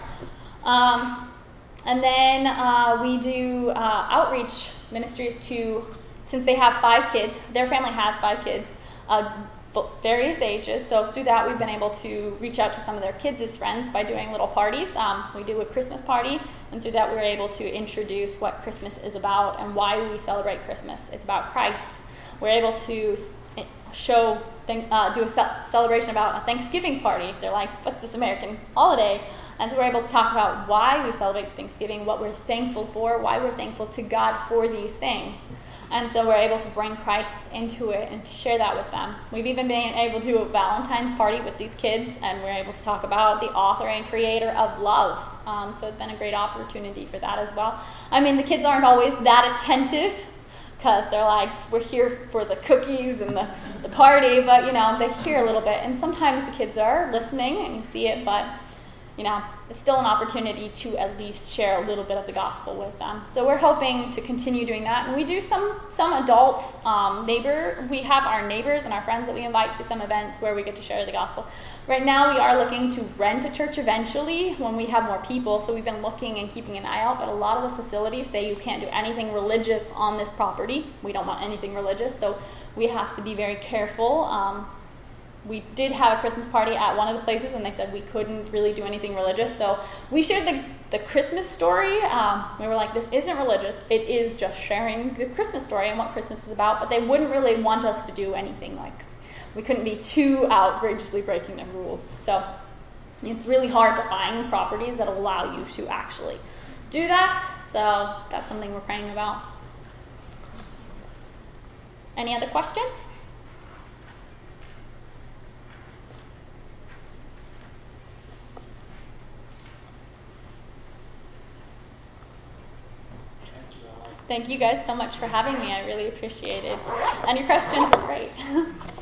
Um, and then uh, we do uh, outreach ministries to, since they have five kids, their family has five kids, uh, various ages. So through that, we've been able to reach out to some of their kids' friends by doing little parties. Um, we do a Christmas party, and through that, we were able to introduce what Christmas is about and why we celebrate Christmas. It's about Christ. We're able to show, uh, do a ce- celebration about a Thanksgiving party. They're like, what's this American holiday? And so we're able to talk about why we celebrate Thanksgiving, what we're thankful for, why we're thankful to God for these things. And so we're able to bring Christ into it and share that with them. We've even been able to do a Valentine's party with these kids, and we're able to talk about the author and creator of love. Um, so it's been a great opportunity for that as well. I mean, the kids aren't always that attentive, because they're like, we're here for the cookies and the, the party, but, you know, they hear a little bit. And sometimes the kids are listening, and you see it, but, you know, it's still an opportunity to at least share a little bit of the gospel with them. So we're hoping to continue doing that. And we do some some adult um, neighbor, we have our neighbors and our friends that we invite to some events where we get to share the gospel. Right now we are looking to rent a church eventually when we have more people. So we've been looking and keeping an eye out, but a lot of the facilities say you can't do anything religious on this property. We don't want anything religious, so we have to be very careful. Um, We did have a Christmas party at one of the places, and they said we couldn't really do anything religious. So we shared the, the Christmas story. Um, we were like, this isn't religious. It is just sharing the Christmas story and what Christmas is about. But they wouldn't really want us to do anything like, we couldn't be too outrageously breaking the rules. So it's really hard to find properties that allow you to actually do that. So that's something we're praying about. Any other questions? Thank you guys so much for having me. I really appreciate it. And your questions are great.